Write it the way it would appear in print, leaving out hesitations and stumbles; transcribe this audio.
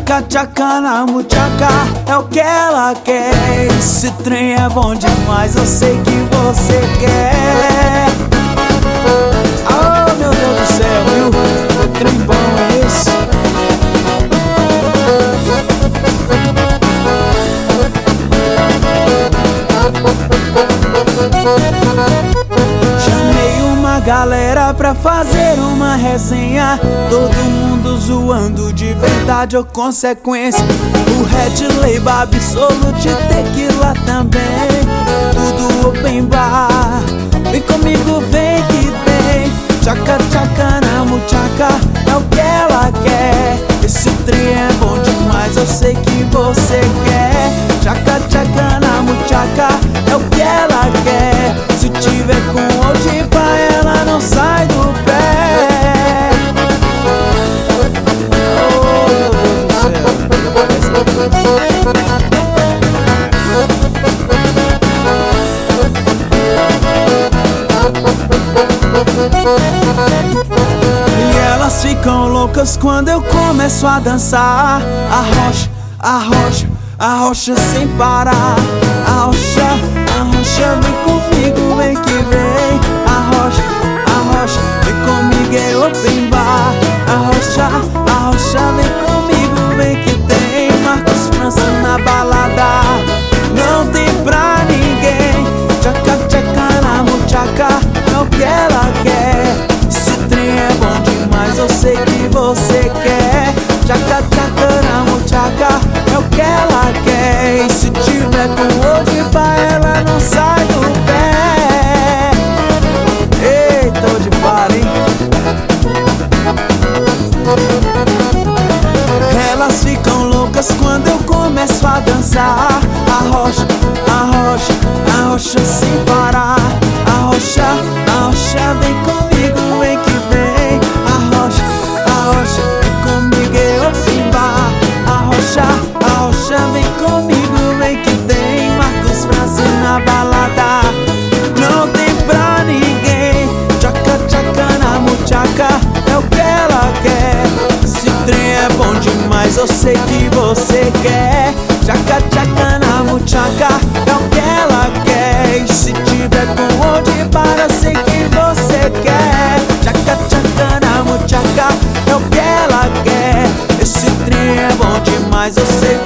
Tchaca, tchaca na muchaca, é o que ela quer. Esse trem é bom demais, eu sei que você quer. Oh, meu Deus do céu, viu? Que trem bom é esse? Chamei uma galera pra fazer uma resenha, todo mundo zoando de verdade ou consequência. O Red Label, Absolute, Tequila também, tudo open bar. Vem comigo, vem que vem. Tchaca, tchaca na muchaca, é o que ela quer. Esse trem é bom demais, eu sei que você quer. Tchaca, tchaca na muchaca, é o que ela quer. Se tiver com hoje pra ela não sai do pé. Oh, meu Deus do céu. E elas ficam loucas quando eu começo a dançar. Arrocha, arrocha, arrocha sem parar. Arrocha, arrocha, vem comigo, vem que vem. Arrocha, arrocha, vem comigo, é open bar. Arrocha, arrocha, vem comigo, vem que tem. Marcos França na balada, não tem pra ninguém. Tchaca, tchaca na muchaca, é o que ela quer. Esse trem é bom demais, eu sei que você quer. Tchaca, tchaca na muchaca, é o que ela quer. E se tiver com hoje pra ela não sai do pé. Eita, hoje para, hein? Elas ficam loucas quando eu começo a dançar. Arrocha, arrocha, arrocha sem parar. Arrocha, arrocha, vem comigo, vem que vem. Arrocha, arrocha, vem comigo, é open bar. Arrocha, arrocha, vem comigo, vem que tem. Marcos França na balada, não tem pra ninguém. Tchaca, tchaca na muchaca, é o que ela quer. Esse trem é bom demais, eu sei que você quer. Tchaca, tchaca na muchaca, é o que ela quer. E se tiver com onde para, eu sei que você quer. Tchaca, tchaca na muchaca, é o que ela quer. Esse trem é bom demais, eu sei